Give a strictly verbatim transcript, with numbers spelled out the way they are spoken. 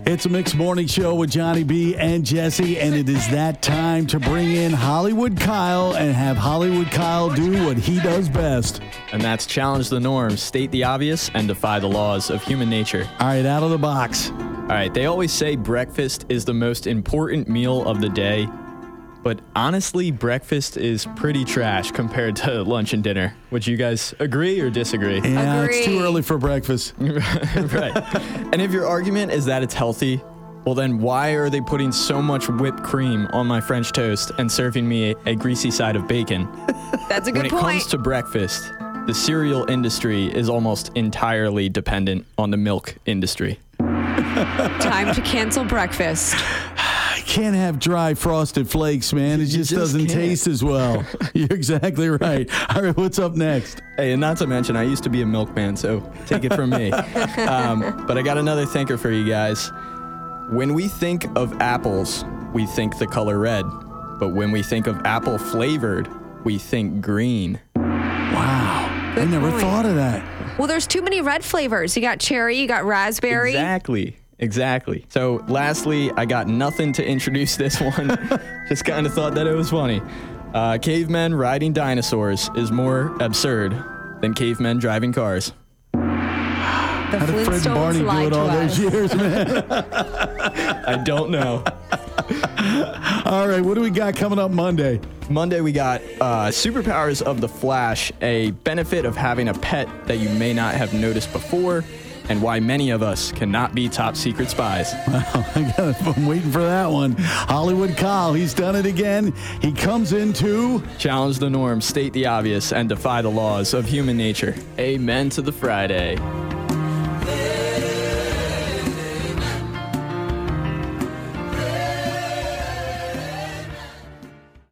It's a mixed morning show with Johnny B and Jesse, and it is that time to bring in Hollywood Kyle and have Hollywood Kyle do what he does best. And that's challenge the norms, state the obvious, and defy the laws of human nature. All right, out of the box. All right, they always say breakfast is the most important meal of the day, but honestly, breakfast is pretty trash compared to lunch and dinner. Would you guys agree or disagree? Yeah, Agree. it's too early for breakfast. Right. And if your argument is that it's healthy, well then why are they putting so much whipped cream on my French toast and serving me a, a greasy side of bacon? That's a good When it point. comes to breakfast, the cereal industry is almost entirely dependent on the milk industry. Time to cancel breakfast. I can't have dry frosted flakes, man. It You just, just doesn't can't. taste as well. You're exactly right. All right, what's up next? Hey, and not to mention, I used to be a milkman, so take it from me. um, but I got another thinker for you guys. When we think of apples, we think the color red. But when we think of apple flavored, we think green. Wow. Good I never point. thought of that. Well, there's too many red flavors. You got cherry, you got raspberry. Exactly. Exactly. So lastly, I got nothing to introduce this one. Just kind of thought that it was funny. Uh, cavemen riding dinosaurs is more absurd than cavemen driving cars. The How did Fred and Barney Flintstones do lied it to all us. those years, man? I don't know. All right, what do we got coming up Monday? Monday, we got uh, Superpowers of the Flash, a benefit of having a pet that you may not have noticed before, and why many of us cannot be top secret spies. I got, I'm waiting for that one. Hollywood Kyle, he's done it again. He comes into... Challenge the norm, state the obvious, and defy the laws of human nature. Amen to the Friday.